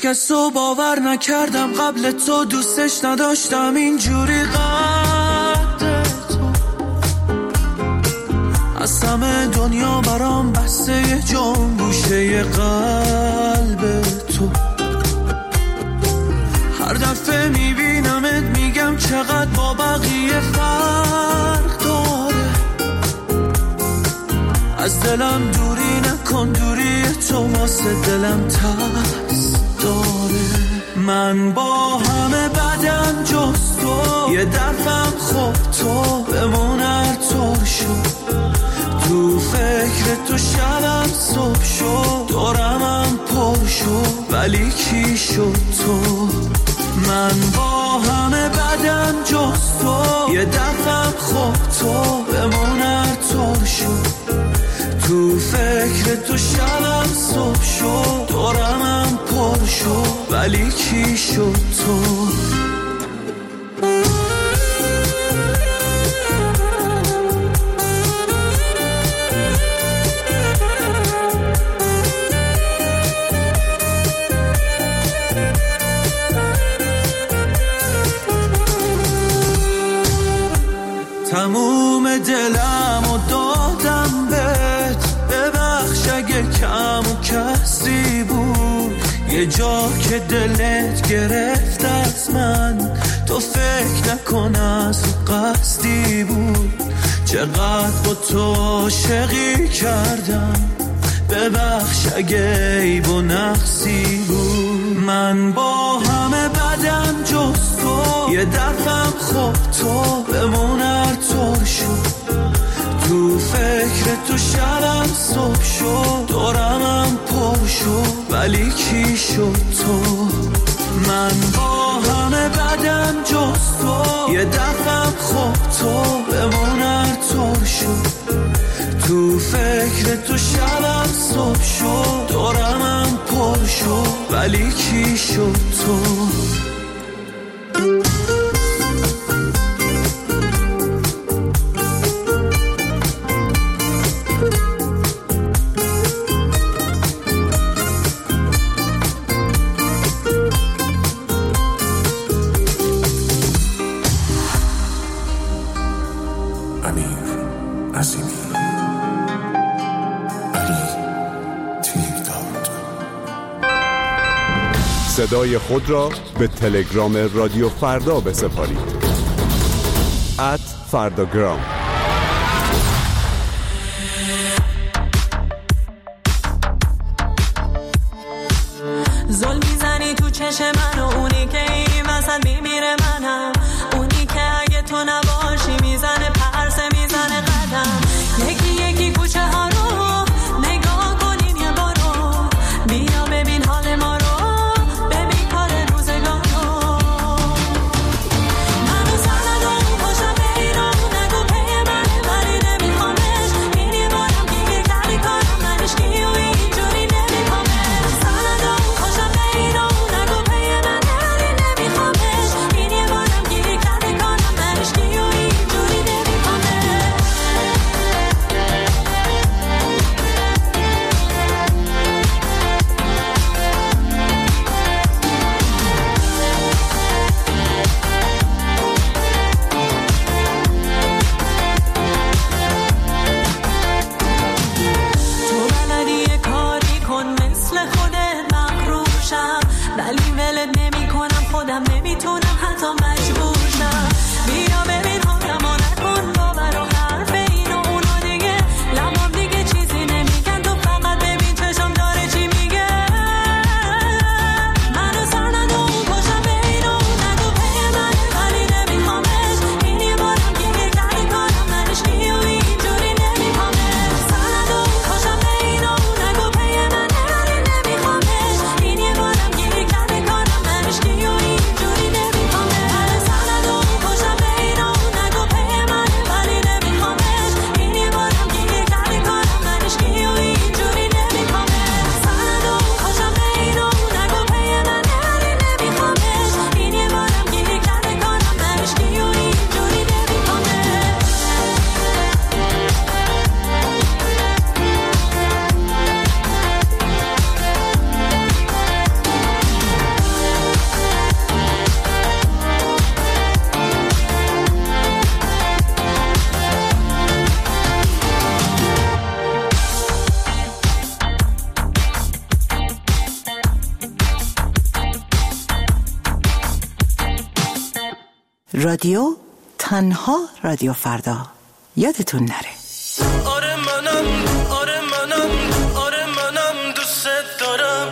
کسو باور نکردم قبل تو، دوستش نداشتم اینجوری قد تو. از همه دنیا برام بسته یه جام گوشه قلب تو. هر دفعه میبینمت میگم چقدر با بقیه فرق داره. از دلم دوری نکن، دوری تو واسه دلم ترس داره. من با همه بدم جز تو، یه دفعم خوب تو بمون هر طور شد. تو فکر تو شبم صبح شد، دورمم پر شد ولی کی شد تو. من با همه بدم جز تو، یه دفعم خوب تو بمون هر طور شد. تو فکر تو شبم صبح شد، دورمم پر شد ولی کی شد تو. تموم دلم و دادم بهت، ببخش اگه کم و کسی بود. یه جا که دلت گرفت از من، تو فکر نکن از قصدی بود. چقدر با تو عاشقی کردم، ببخش اگه عیب و نقصی بود. من با همه بدم جز تو، یه دفعم خوب تو بمون هر طور شد. تو فکر تو شبم صبح شد، دورمم پر شد ولی کی شد تو. من با همه بدم جز تو، یه دفعم خوب تو بمون هر طور شد. تو فکر تو شبم صبح شد، دورمم پر شد ولی کی شد تو. صدای خود را به تلگرام رادیو فردا بسپارید. @فرداگرام. زل میزنی تو چشم من و اونی که این وسط میمیره منم. اونی که اگه تو نباشی میزنه پرسه میزنه قدم. یکی یکی کوچه ها رو نگاه کنین یه بارو، بیا ببین حال ما رو. رادیو تنها رادیو فردا. یادتون نره. آره منم دوست دارم.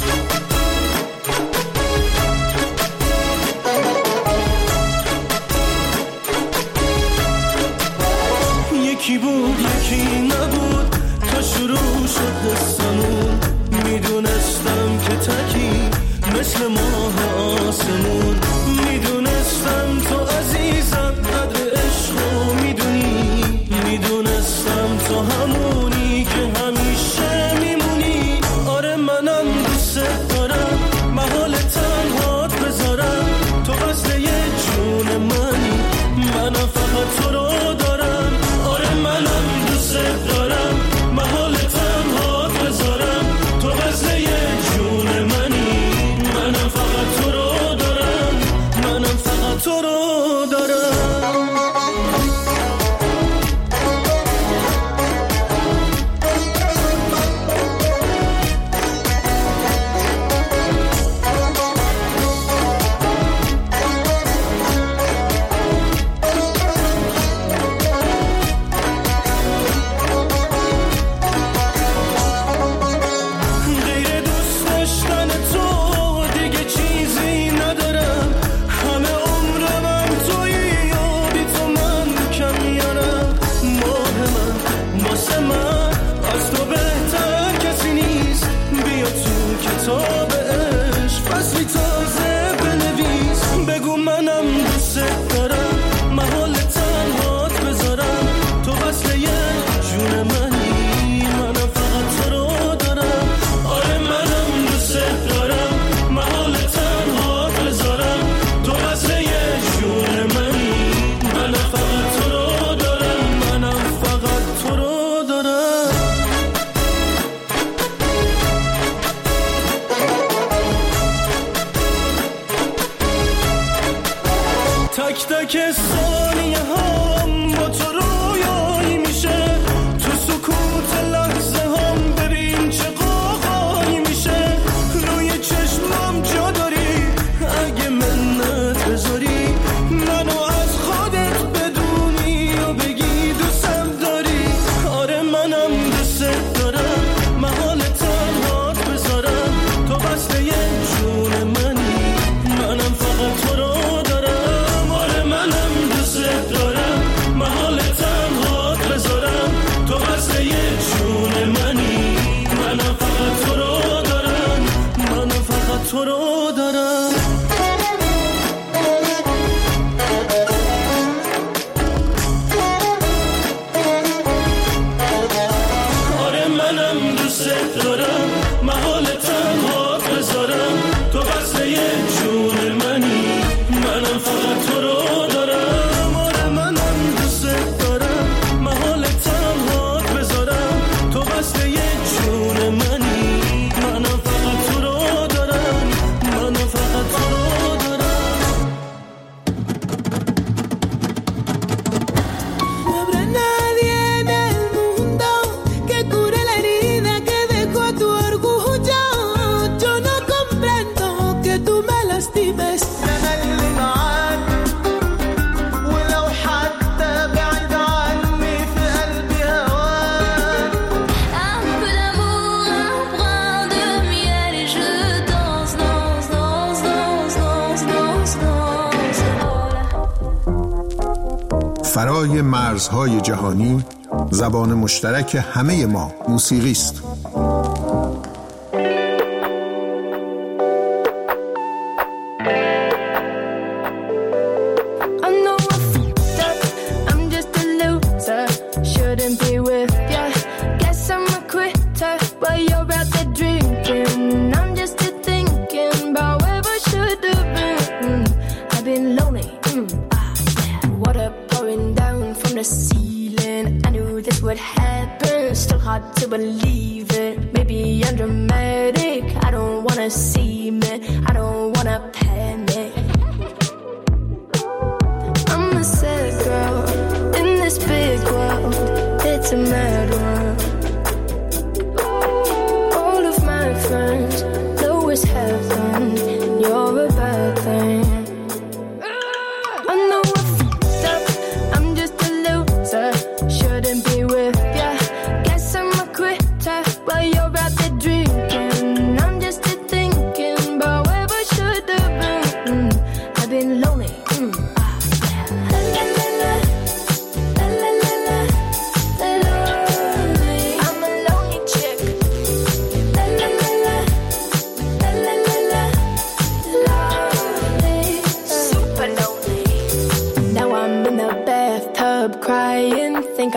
یکی بود یکی نبود تا شروع شد حسمون. میدونستم که تکی مثل ماه آسمون. میدونستم تو عزیزم قدر عشقو میدونی. میدونستم تو همونی که همیشه میمونی. آره منم دوست دارم محال تنهات بذارم. تو وصل یه جون منی منم فقط تو رو دارم. آره منم دوست دارم محال تنهات بذارم. تو وصل یه جون منی منم فقط تو رو دارم. منم فقط تو رو دارم. تک تک ثانیه هم با تو رویایی میشه. تو سکوت لحظه هم ببین چه قاقایی میشه. روی چشمم جا داری اگه منت بذاری. منو از خودت بدونی و بگی دوستم داری. آره منم دوست دارم محال تنهات بذارم. تو وصل یه جون منی منم فقط تو رو دارم. آره منم دوست دارم محال تنهات بذارم. تو وصل یه جون منی منم فقط تو رو دارم. منم فقط تو رو دارم. آره منم دوست دارم محال تنهات بذارم. تو وصل یه جون منی منم فقط تو رو دارم. آره منم دوست دارم محال تنهات بذارم. تو وصل یه جون منی منم فقط تو رو دارم. منم فقط تو رو دارم. No habrá nadie en el mundo que cure la herida que dejó tu orgullo. Yo no comprendo que tú me lastimes. أنا اللي معاك ولو حتى بعيد عني في قلبي هواك. Un peu d'amour, un brin de miel et je danse, danse, danse, danse, danse, danse, danse. فرای مرزهای جهانی زبان مشترک همه ما موسیقی است. I know I fucked up. I'm just a loser. Shouldn't be with ya. Guess I'm a quitter while you're out there drinking. I'm just here thinking about where I should have been. I've been lonely. Water pouring down from the ceiling. I knew this would happen. Still hard to believe it. Maybe I'm dramatic. I don't wanna see me. I don't wanna panic. I'm a sad girl in this big world. It's a mad world. All of my friends know it's heaven. You're a bad thing. I know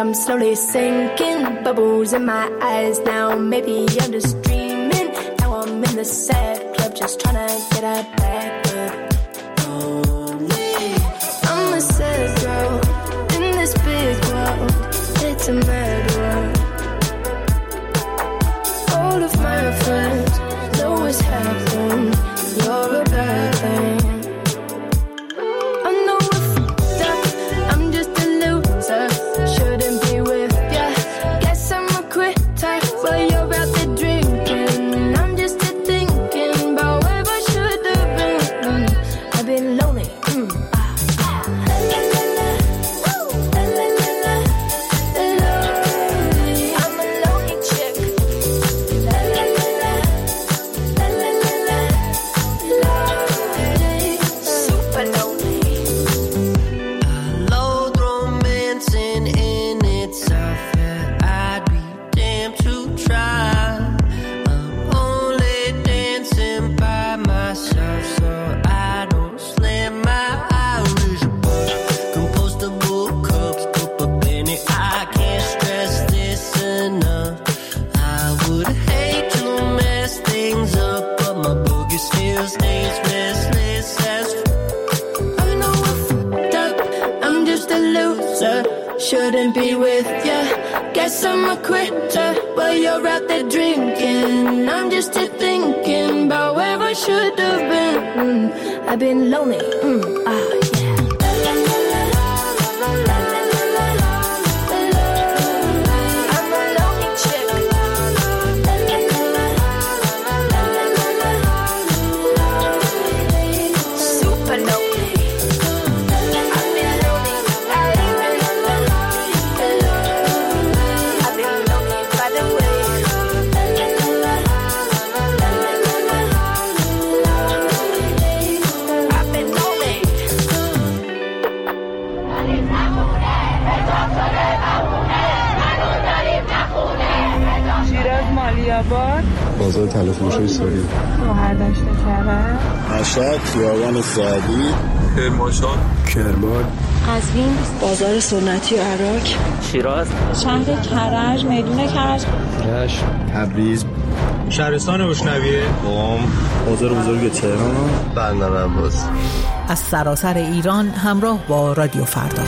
I'm slowly sinking, bubbles in my eyes now. Maybe I'm just dreaming. Now I'm in the sad club, just trying to get out back. But only I'm a sad girl in this big world. It's a mad world. All of my friends know what's happened. You're a bad thing. I know I fucked up. I'm just a loser. Shouldn't be with ya. Guess I'm a quitter while you're out there drinking. I'm just thinking about where I should have been. I've been lonely. Shouldn't be with ya. Guess I'm a quitter while you're out there drinking. I'm just here thinking about where I should have been. I've been lonely. بازار تلفروشی سوری مهردشت کرد مشهد خیابان سعدی کرمانشاه کرمان قزوین بازار سنتی عراق شیراز شهر کرج میدون کرج رشت تبریز شهرستان روشنویه قم بازار بزرگ تهران بندر عباس. از سراسر ایران همراه با رادیو فردا.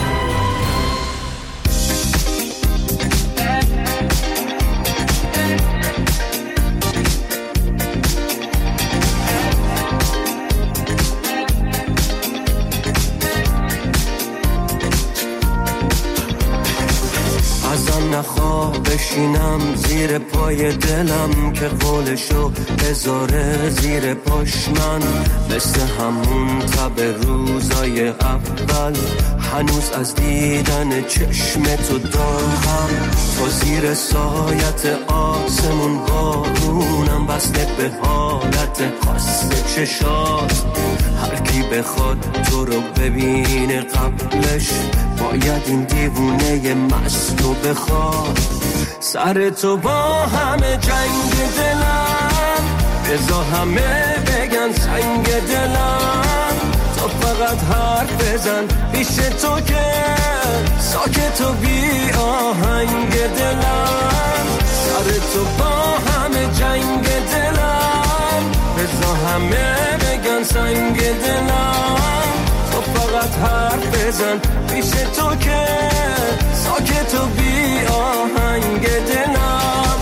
بشینم زیر پای دلم که قولشو بذاره زیر پاش من مثل همون تب روزای اول هنوز از دیدن چشم تو دارم تو زیر سایت آسمون بارونم بسته به حالت خاص چشات هر کی بخواد تو رو ببینه قبلش باید این دیوونه مست رو بخواد سر تو با همه جنگ دلم بذار همه بگن سنگ دلم تو فقط حرف بزن پیش تو که ساکت و بی آهنگ دلم سر تو با همه جنگ دلم بذار همه بگن سنگ دلم تو فقط حرف بزن پیش تو که ساکت و بی آهنگ دلم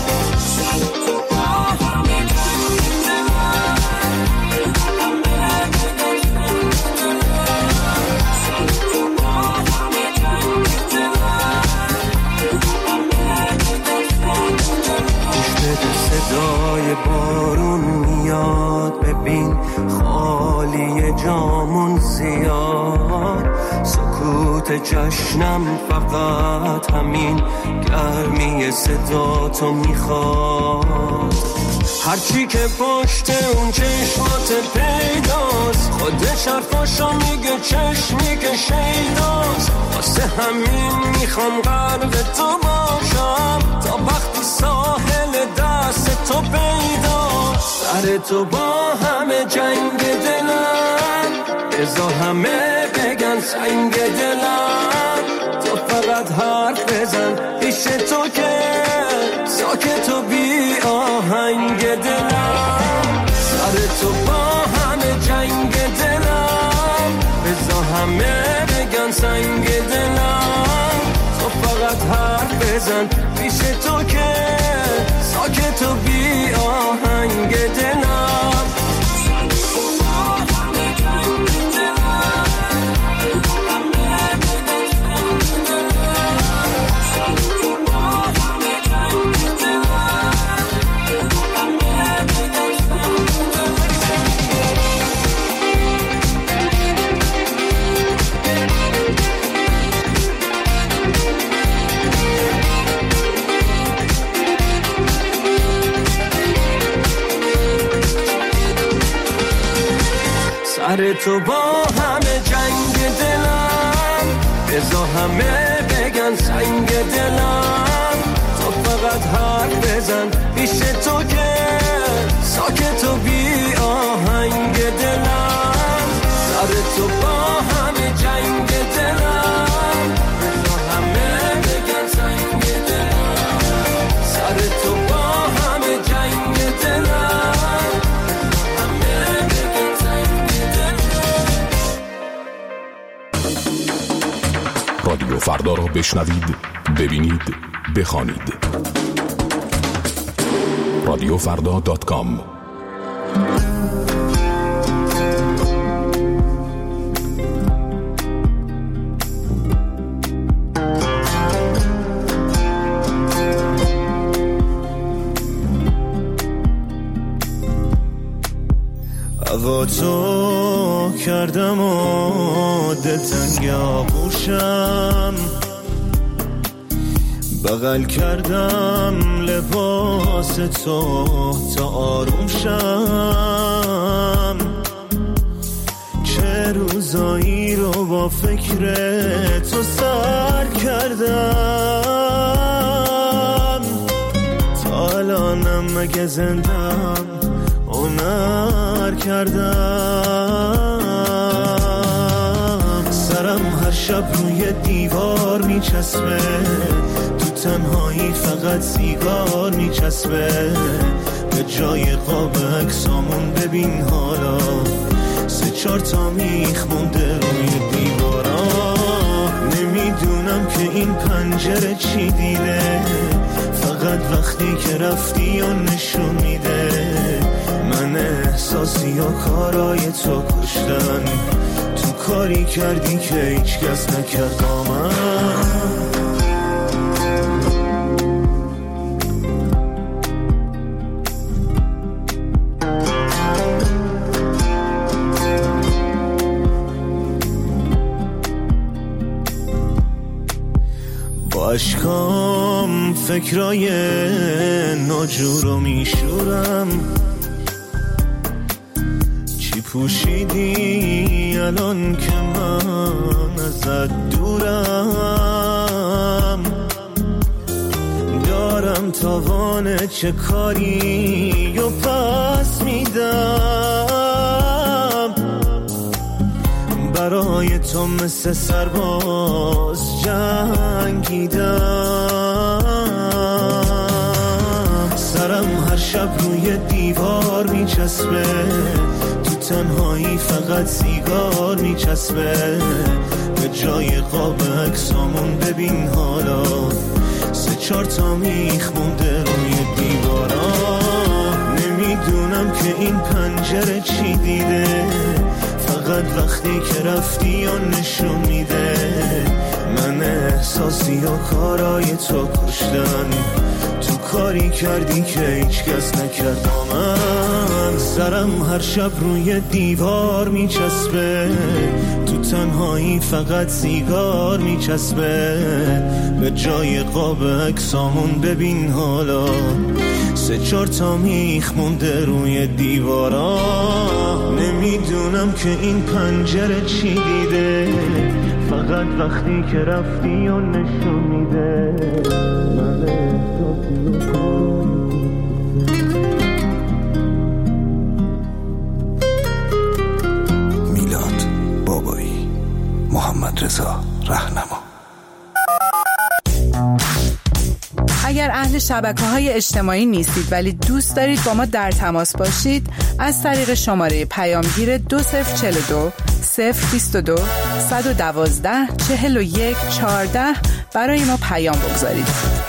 صدای بارون میاد ببین خالی جامون زیاد سکوت جشنم فقط همین گرمی صدا تو میخواد هرچی که پشت اون چشمات پیداست خودش حرفاشو میگه چشمی که شیداست واسه همین میخوام غرق تو باشم تا وقتی ساحل دست تو پیداست سر تو با همه جنگ دلم بذار همه بگن سنگ دلم تو فقط فقط حرف بزن پیش تو که ساکت و بی آهنگ دلم، سر تو با همه جنگ دلم، بزا همه بگن سنگ دلم، تو فقط حرف بزن پیش تو که ساکت و بی آهنگ دلم. سر تو با همه جنگ دلم، بزا همه بگن سنگ دلم، تو فقط حرف بزن پیش تو که ساکت و بی آهنگ دلم، سر تو با همه جنگ دلم، بزا همه بگن سنگ دلم، سر تو با همه جنگ دلم، همه بگن سنگ دلم. رادیو فردا را بشنوید، ببینید، بخوانید. رادیوفردا.com. هوا تو کردم و دلتنگ آغوشم، بغل کردم لباس تو تا آروم شم، چه روزایی رو با فکر تو سر کردم، تا الانم مگه زندم هنر کردم، سرم هر شب روی دیوار میچسبه، تو تنهایی فقط سیگار میچسبه، به جای قاب عکسامون ببین حالا 3-4 تا میخ مونده روی دیوارا، نمیدونم که این پنجره چی دیده، فقط وقتی که رفتی و نشون میده، من احساسی و کارای تو کشتن، تو کاری کردی که هیچ کس نکرد با من. با اشکام فکرای ناجور رو میشورم، چی پوشیدی الان که من ازت دورم، دارم تاوان چه کاری و پس میدم، برای تو مثل سرباز جنگیدم، سرم هر شب روی دیوار میچسبه، تو تنهایی فقط سیگار میچسبه، به جای قاب عکسامون ببین حالا 3-4 تا میخ مونده روی دیوارا، نمیدونم که این پنجره چی دیده، فقط وقتی که رفتی و نشون میده، من احساسی و کارای تو کشتن، تو کاری کردی که هیچ کس نکرد با من، سرم هر شب روی دیوار میچسبه، تو تنهایی فقط سیگار میچسبه، به جای قاب عکسامون ببین حالا 3-4 تا میخ مونده روی دیوارا، نمیدونم که این پنجره چی دیده، فقط وقتی که رفتی و نشون میده، من احساسی میلاد بابایی، محمد رضا رهنما. اهل شبکه‌های اجتماعی نیستید ولی دوست دارید با ما در تماس باشید، از طریق شماره پیامگیر 2042 022 112 41 14 برای ما پیام بگذارید.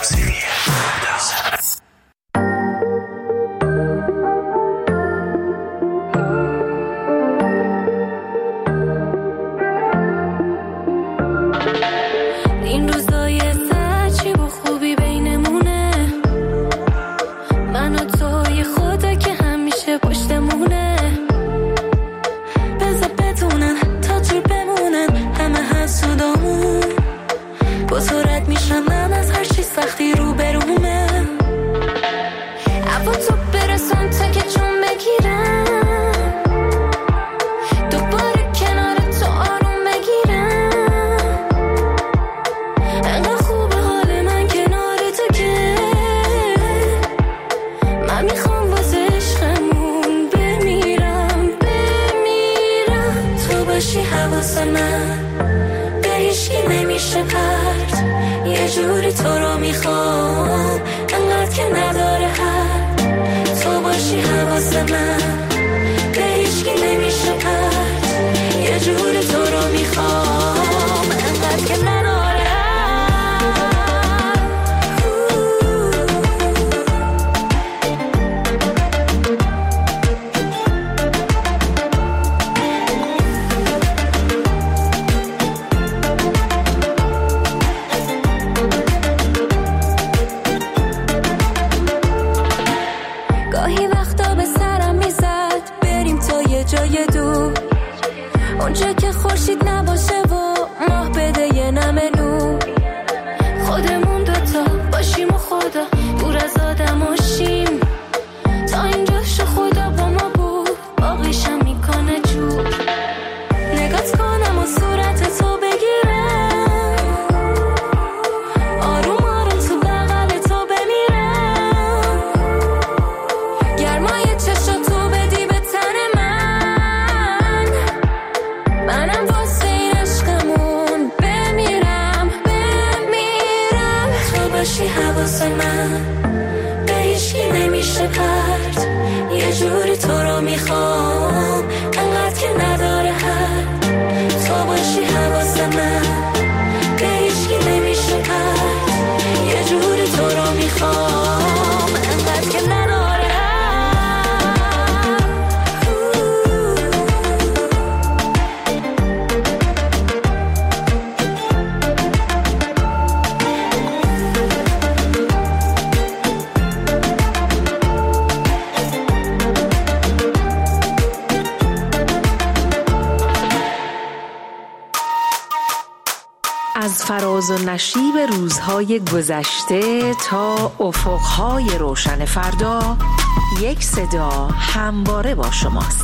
از فراز و نشیب روزهای گذشته تا افقهای روشن فردا، یک صدا همواره با شماست.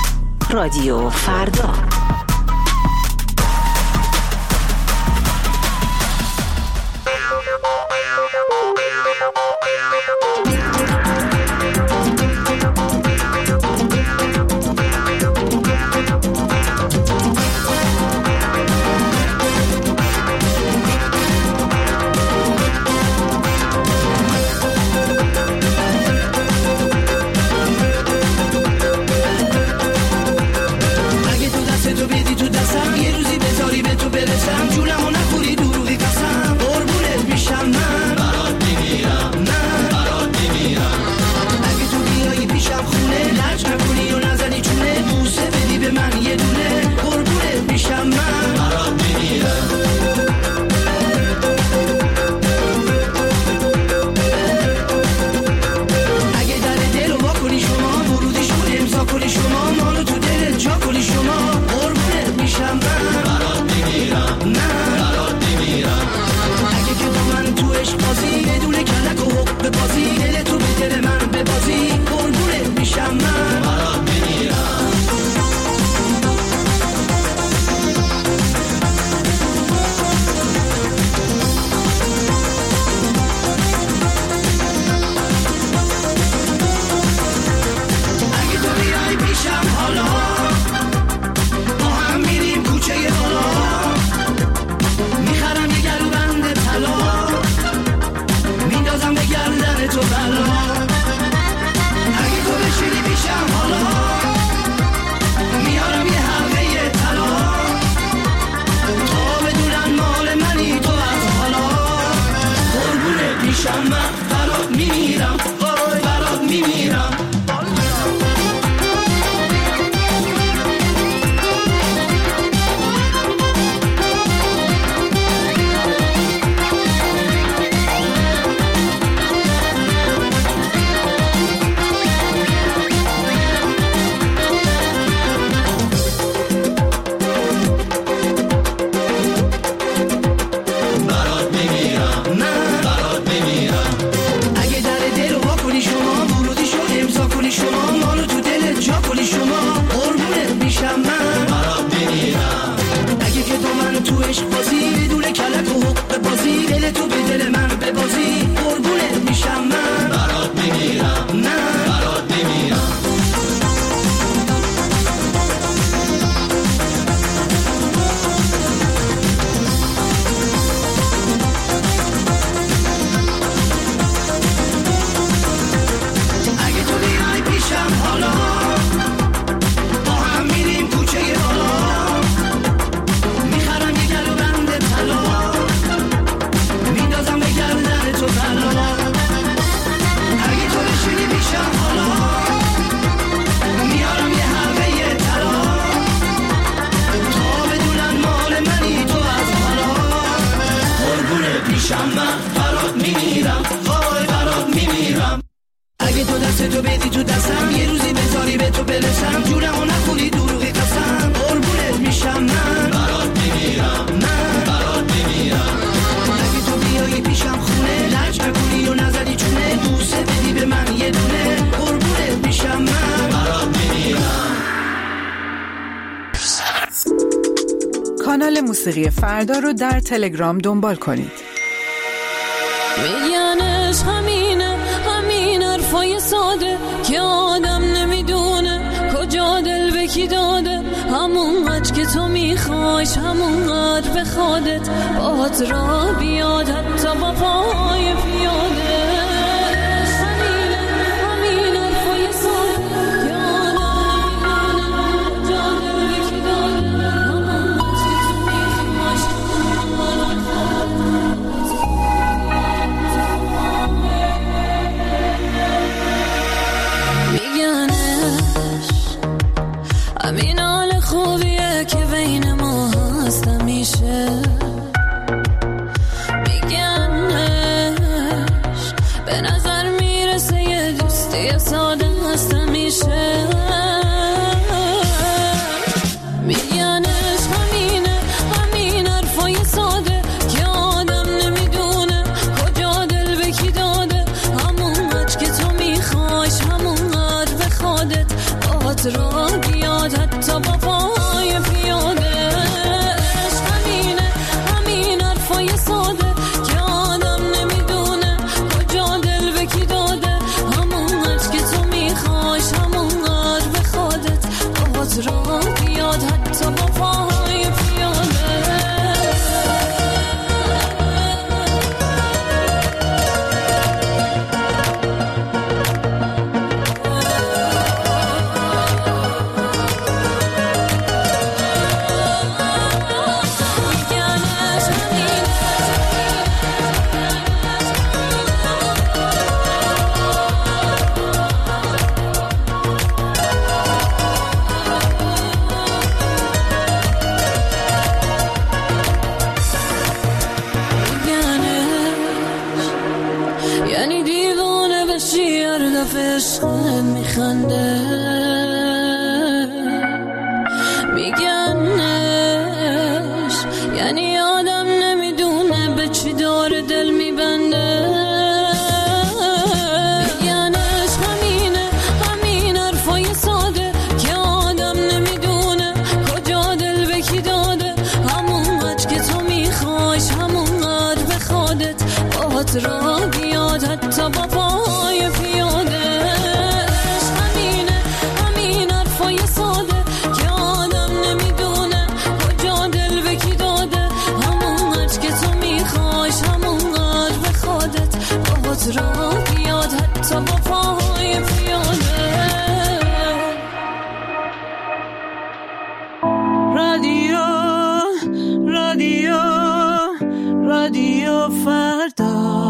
رادیو فردا. تو بلا اگه تو بشینی پیشم حالا میارم یه حلقه طلا تا بدونن مال منی تو از حالا قربونه پیشم من برات میمیرم وای برات میمیرم کانال موسیقی فردا رو در تلگرام دنبال کنید. میگنش همین حرفای ساده که آدم نمیدونه کجا دل به کی داده همونقدر که تو میخوایش همونقدر به خودت باهات را بیاد حتی با پای پیاده همین حرفای ساده که آدم نمیدونه کجا دل به کی داده همونقدر که تو میخوایش همین حال خوبیه که بین ما هست همیشه میگنش به نظر میرسه یه دوستی ساده هست همیشه میگنش همین حرفای ساده که آدم نمیدونه کجا دل به کی داده همونقدر که تو میخوایش همونقدر به خودت باهات را بیاد حتی با پای پیاده همین حرفای ساده که آدم نمیدونه کجا دل به کی داده همونقدر که تو میخوایش همونقدر به خودت باهات را بیاد حتی با پای پیاده یعنی دیوانه بشی هر دفعه عشقت میخنده میگنش یعنی آدم نمیدونه به چی داره دل میبنده میگنش همین حرفای ساده که آدم نمیدونه کجا دل به کی داده همونقدر که تو میخوایش همونقدر به خودت باهات را بیاد حتی با پای پیاده همین حرفای ساده که آدم نمیدونه کجا دل به کی داده همونقدر که تو میخوایش همونقدر به خودت باهات را بیاد تا با پاهای پیاله. رادیو رادیو رادیو فردا.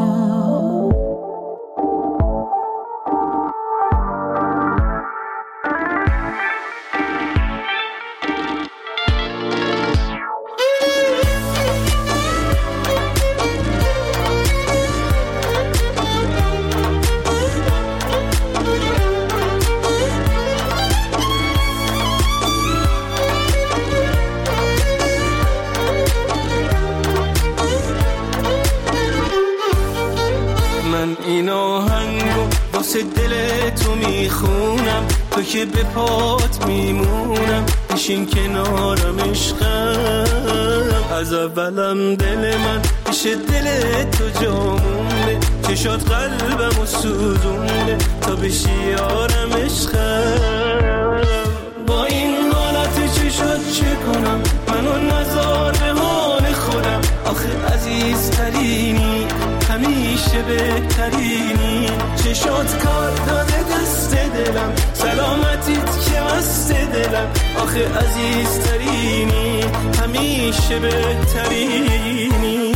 این آهنگو واسه دل تو میخونم، تو که به پات میمونم، بشین کنارم عشقم. از اولم دل من پیش دل تو جامونه، چشات قلبم و سوزونه تا بشی یارم عشقم. با این حالت چشات چه کنم، منو نذار به حال خودم. آخه عزیزترینی، همیشه بهترینی، چشات کار داده دست دلم، سلامتیت که مست دلم. آخه عزیزترینی، همیشه بهترینی.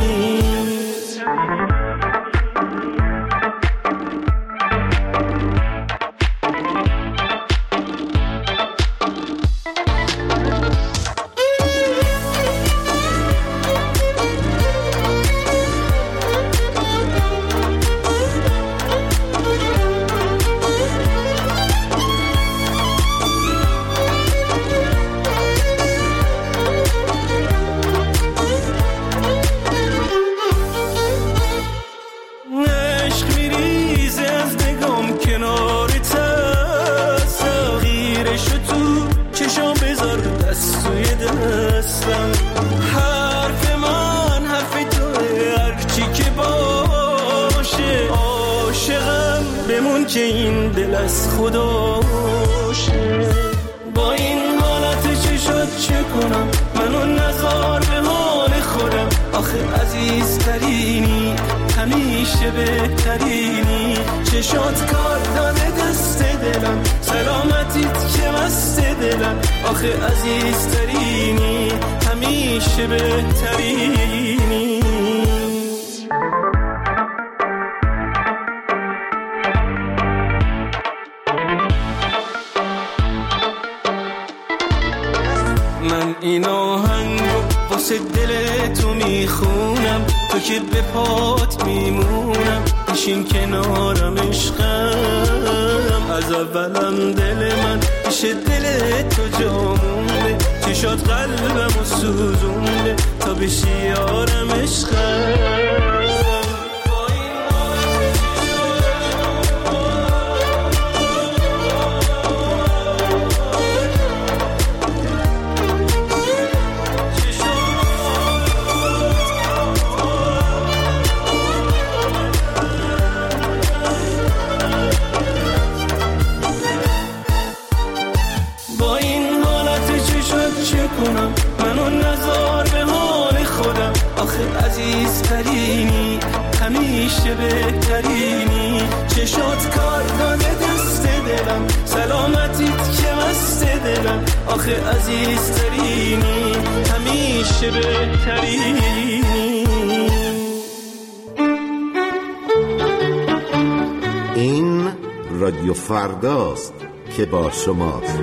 که این دل از خداشه. با این حالت چشات چه کنم، منو نذار به حال خودم. آخه عزیزترینی، همیشه بهترینی، چشات کار داده دست دلم، سلامتیت که مست دلم. آخه عزیزترینی، همیشه بهترینی. من این آهنگو واسه دل تو میخونم، تو که به پات میمونم، بشین کنارم عشقم. از اولم دل من پیش دل تو جامونه، چشات قلبم و سوزونه تا بشی یارم عشقم. منو نذار به حال خودم. آخه عزیزترینی، همیشه بهترینی، چشات کار داده دست دلم، سلامتیت که مست دلم. آخه عزیزترینی، همیشه بهترینی. این رادیو فرداست که با شماست.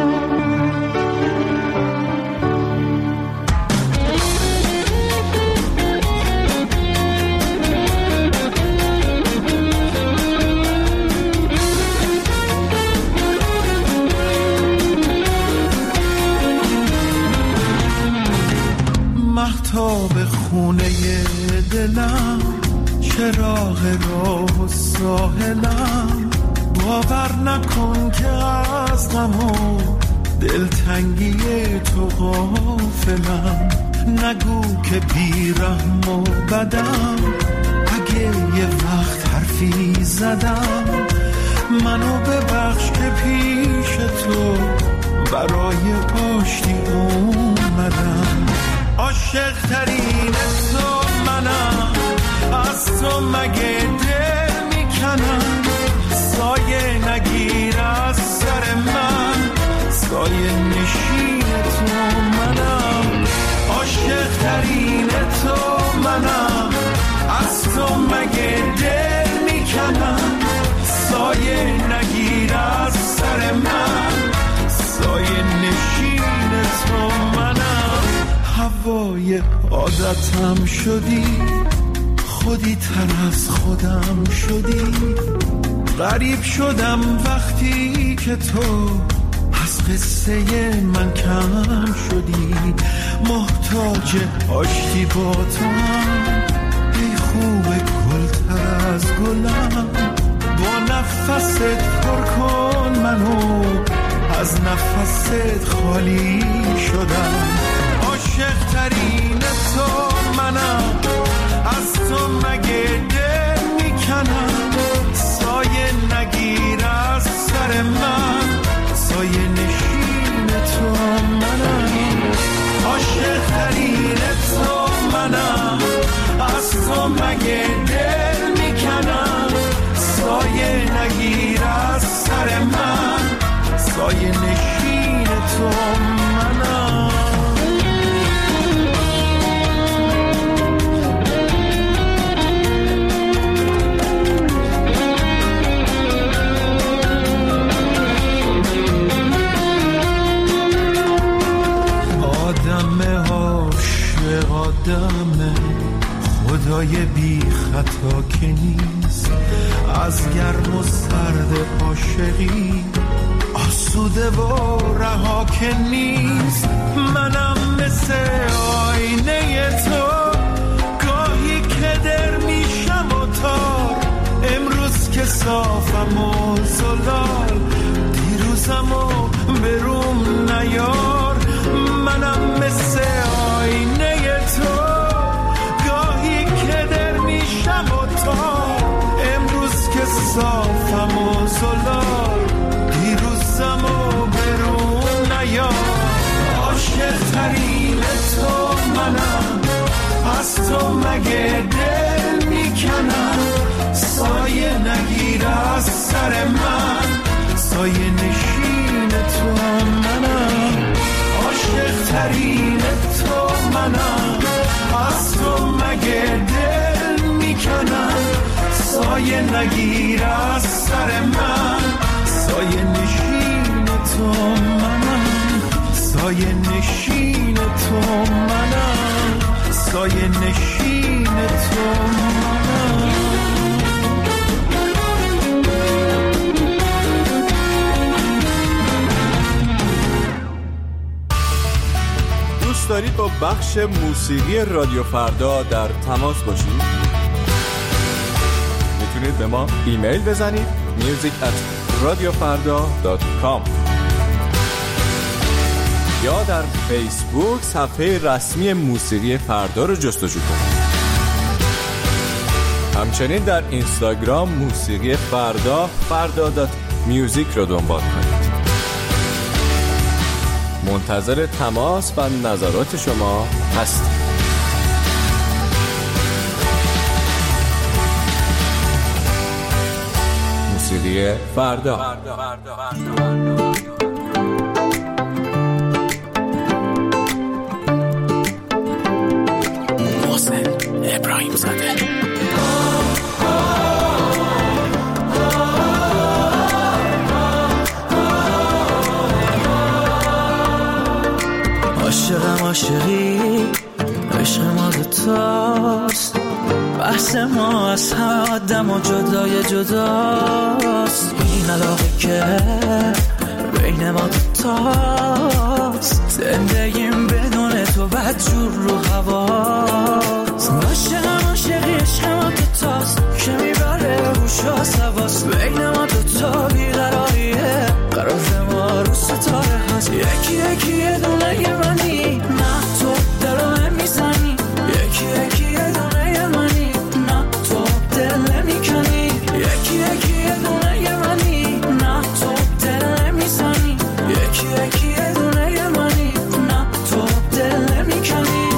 مهتاب خونه دلم، چراغ راه و ساحلم، باور نکن که از غم و دلتنگی تو غافلم. نگو که بیرحم و بدم، اگه یه وقت حرفی زدم، منو ببخش که پیش تو برای آشتی اومدم. عاشق ترین تو منم، از تو مگه دل میکنم. دیگه عادتم شدی، خودی تر از خودم شدی. غریب شدم وقتی که تو از قصه من کم شدی. محتاج آشتی با تو هم، ای خوب گلتر از گلم. با نفست پر کن منو، از نفست خالی شدم. عاشق ترین تو منم، از تو مگه دل میکنم. سایه نگیر از سر من، سایه نشین تو منم. عاشق ترین تو منم، از تو مگه دل میکنم. سایه نگیر از سر من، سایه نشین تو منم. آدم عاشق آدم، خدای بی خطا که نیست. از گرم و سرد عاشقی آسوده و رها که نیست. منم مثل آینه تو، گاهی که در میشم و تار. امروز که صافم و زلال، دیروزم و بروم نیار. منم مثل آینه تو، گاهی که در میشم و تار. امروز که صافم و زلال، دیروزم و برون نیار. عاشق ترین تو منم، از تو مگه دل میکنم. سایه نگیر از سر من، سایه نشین تو منم. عاشق ترین تو منم، از تو مگه دل میکنم. سایه نگیر از سر من، سایه نشین تو منم. سایه نشین تو منم، سایه نشین تو منم. دوست دارید با بخش موسیقی رادیو فردا در تماس باشید؟ میتونید به ما ایمیل بزنید music@radiofarda.com یا در فیسبوک صفحه رسمی موسیقی فردا رو جستجو کنید. همچنین در اینستاگرام موسیقی فردا.music رو دنبال کنید. منتظر تماس و نظرات شما هستیم. موسیقی فردا. محسن ابراهیم زاده. عاشقم عاشقی، عشق ما دوتاست. بحث ما از همه آدم و جدای جداست. این علاقه که بین ما دوتاست. زندگیم بدون تو بدجور رو هواست. عاشقم عاشقی، عشق ما دوتاست که میبره روش آسواست. بین ما دوتا بیقراریه، قرار ما رو ستاره هست. یکی یکی یه دونه یه منی، نه تو دلو میزنی. یکی یکی یه دونه یه منی، نه تو دل نمیکنی. یکی یکی یه دونه یه منی، نه تو دل نمیزنی. یکی یکی یه دونه یه منی، نه تو دل نمیکنی.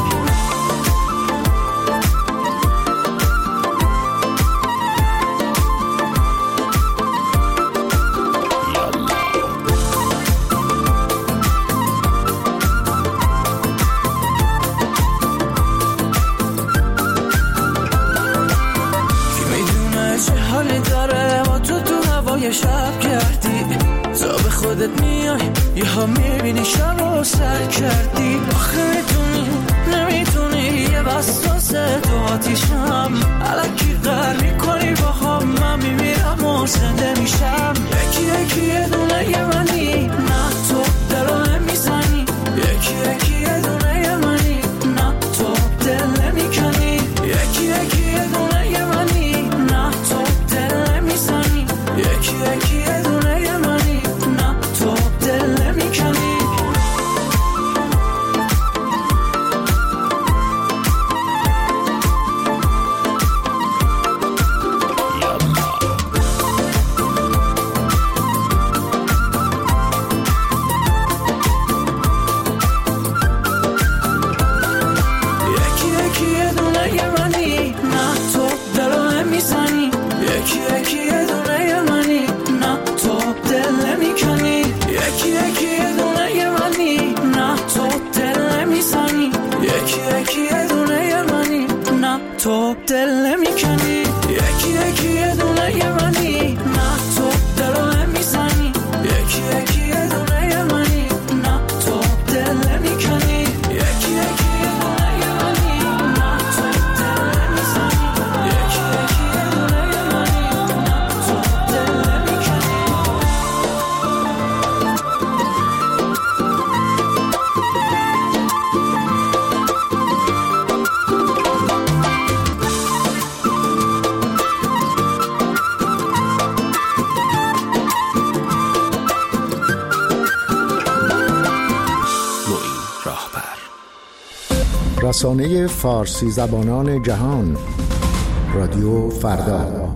شب کردی تا به خودت میای، یه ها میبینی شب و سر کردی. آخه میتونی نمیتونی یه وسوسه تو آتیشم الکی غر میکنی با خواب من میمیرم و زنده میشم یکی یکی یه دونه یه منی نه تو دلو نمیزنی یکی یکی یه دونه یه منی نه تو دل نمیکنی یکی یکی یه دونه یه منی نه تو دل نمیزنی یکی یکی یه دونه یه منی نه تو دل نمیکنی تو دل نمیکنی یکی یکی یه دونه یه منی نه تو دلو نمیزنی یکی یکی یه دونه یه منی نه تو دل نمیکنی یکی یکی یه دونه یه منی نه تو دل نمیزنی یکی یکی یه دونه یه منی نه تو دل نمیکنی رسانه فارسی زبانان جهان رادیو فردا.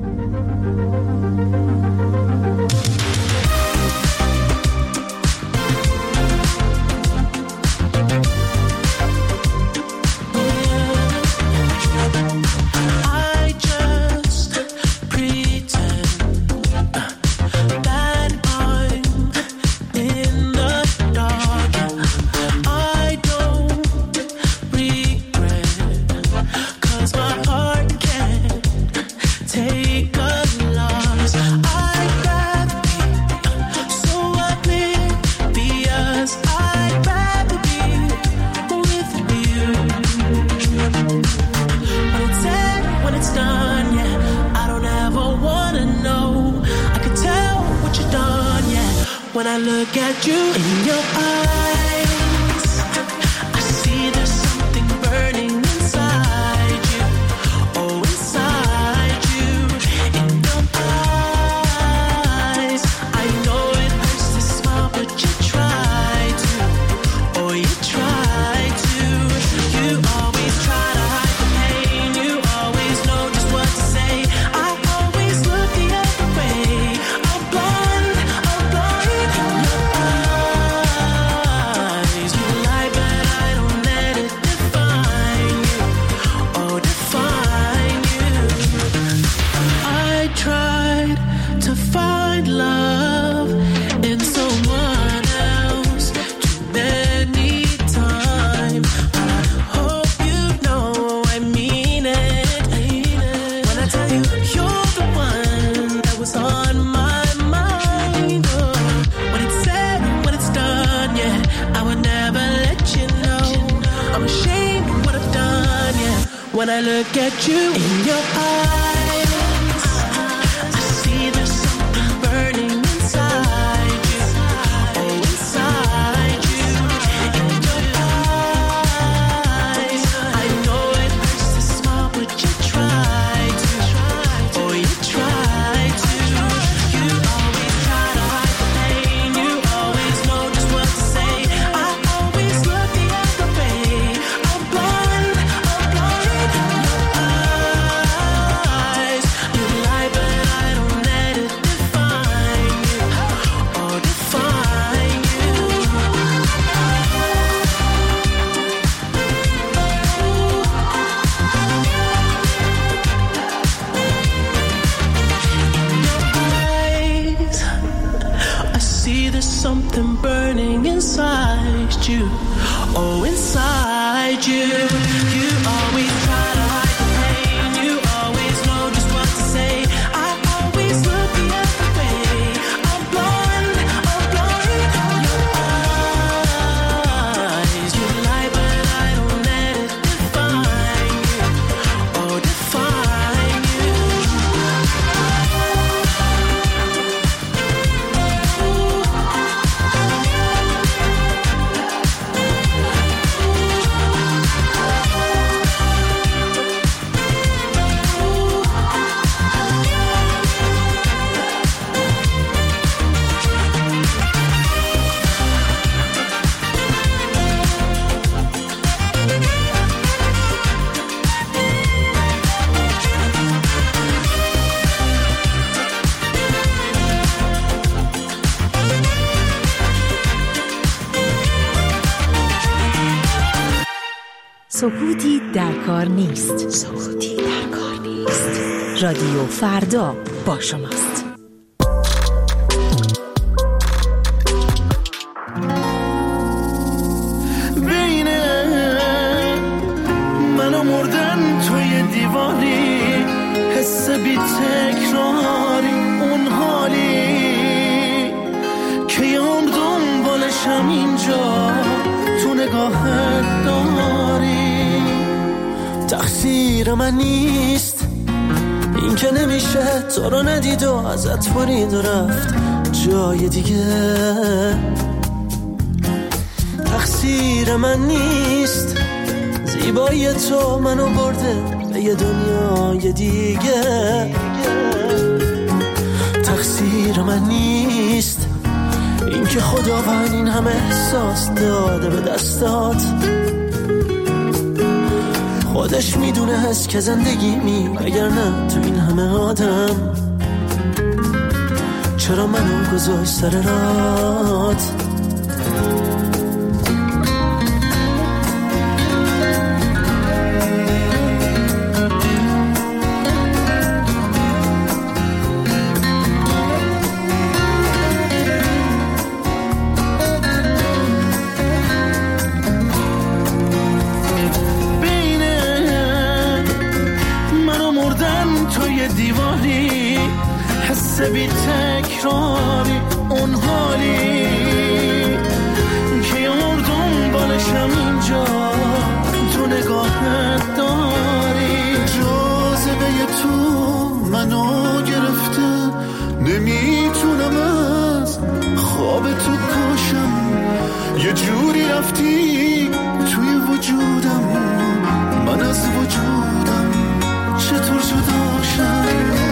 When I look at you in your eyes, I see there's something burning inside you. Oh, inside you, in your eyes. I know it hurts to smile, but you try to. Oh, you try to. You always try to hide the pain. You always know just what to say. I always look the other way. I'm blind. When I look at you in your eyes, I see there's something burning inside you. Oh, inside you, in your eyes. I know it hurts to smile, but you try to. Oh, you try to. You always try to hide the pain. You always know just what to say. I always look the other way. I'm blind. Something burning inside you. Oh, inside you. You always try to hide the pain. You always know just what to say. I always look the other way. I'm blind. Your eyes. You lie, but I don't let it define. سکوتی در کار نیست. رادیو فردا با شماست. بین من و مردن توی دیواری، حس بی تکراری، اون حالی که یام دنبالشم اینجا تو نگاهت داری. تقصیر من نیست این که نمیشه تو رو ندید و ازت برید و رفت جای دیگه. تقصیر من نیست زیبایی تو منو برده به یه دنیای دیگه. تقصیر من نیست این که خداوند این همه احساس داده به دستات. خودش میدونه هست که زندگیمی وگرنه تو این همه آدم چرا منو گذاشت سر رات. بی تکراری اون حالی که یار دنبالشم اینجا تو نگاهت داری. جاذبه تو منو گرفته، نمیتونم از خواب تو پاشم. یه جوری رفتی توی وجودم، من از وجودم چطور جدا شم.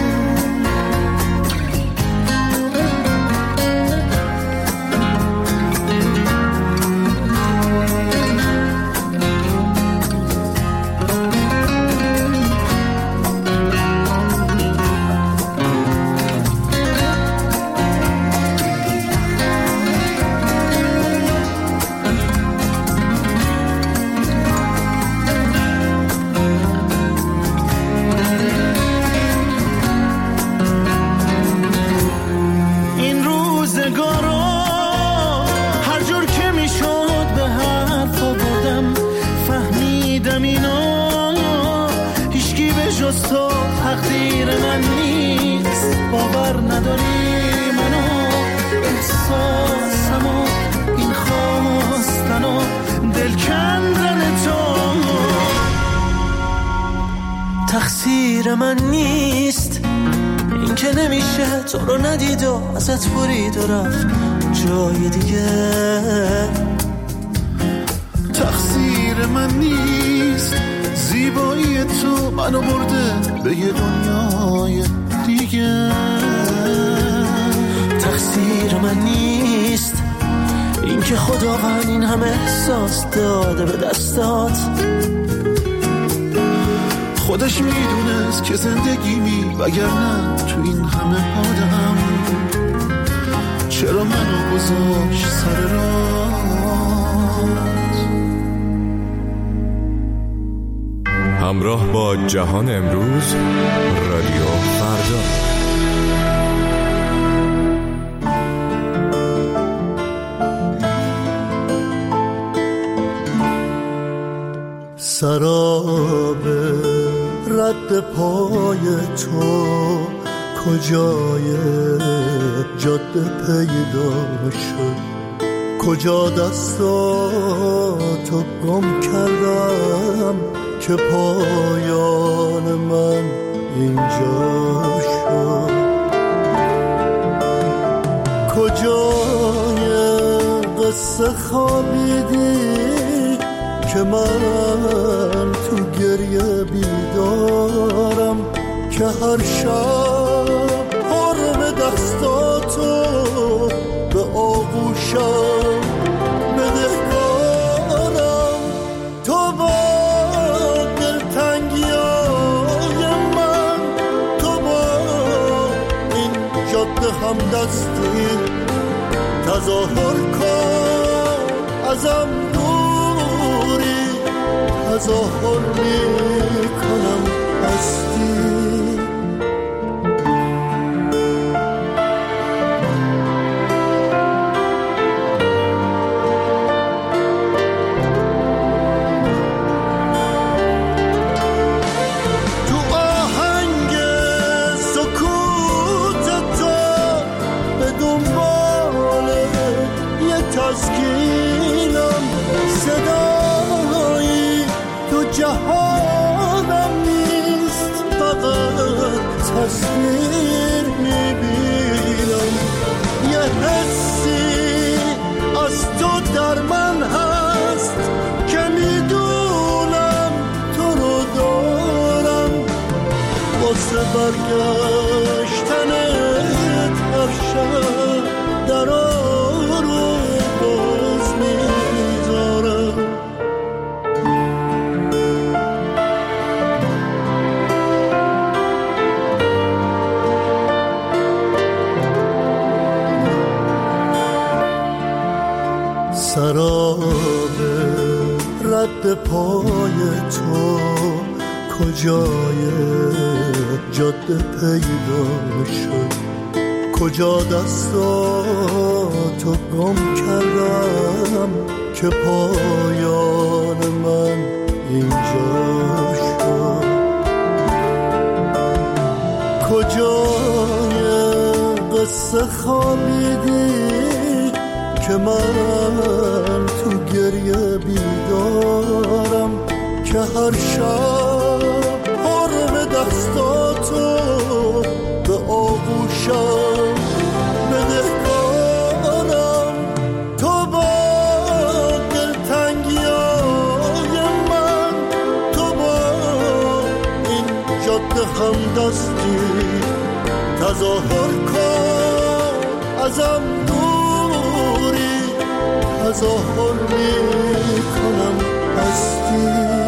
تقدیر من نیست، باور نداری منو، احساسمو، این خواستنو، دل کندن تو. تقصیر من نیست این که نمیشه تو رو ندید و ازت برید و رفت جای دیگه. تقصیر من نیست زیبایی تو منو برده به یه دنیای دیگه. تقصیر من نیست این که خداوند این همه احساس داده به دستات. خودش میدونست که زندگیمی وگرنه تو این همه آدم چرا منو گذاشت سر راه. همراه با جهان امروز، رادیو فردا. سراب رد پای تو کجای جاده پیدا شد، کجا دستاتو گم کردم که پایان من اینجا شد. کجای قصه خوابیدی که من تو گریه بیدارم، که هر شب حرم دستاتو به آغوشم بدهکارم. تو با دلتنگیای من، تو با این جاده همدستی تظاهر کن ازم دوری، تظاهر میکنم هستی. جهانم نیست فقط تصویر میبینم، یه حسی از تو در من هست که میدونم تو رو دارم، واسه برگشتنت هر شب درا رو باز میذارم. سراب رد پای تو کجای جاده پیدا شد، کجا دستاتو گم کردم که پایان من اینجا شد، کجای قصه خوابیدی که من تو گریه بیدارم، که هر شب حرم دستاتو به آغوشم بدهکارم. تو با دلتنگیای من، تو با این جاده همدستی تظاهر کن ازم تظاهر میکنم هستی.